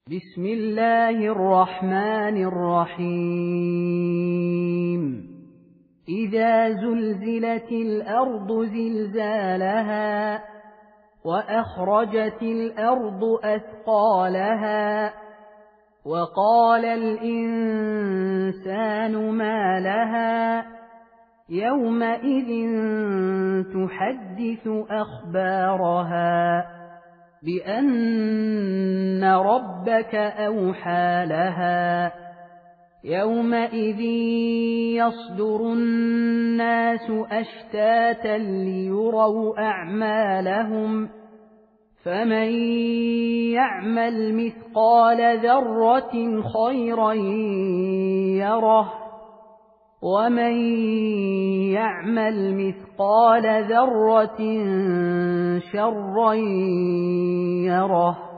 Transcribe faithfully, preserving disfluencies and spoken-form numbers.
بسم الله الرحمن الرحيم إذا زلزلت الأرض زلزالها وأخرجت الأرض أثقالها وقال الإنسان ما لها يومئذ تحدث أخبارها بأن ربك أوحى لها يومئذ يصدر الناس أشتاتا ليروا أعمالهم فمن يعمل مثقال ذرة خيرا يره ومن يعمل مثقال ذرة شرا يره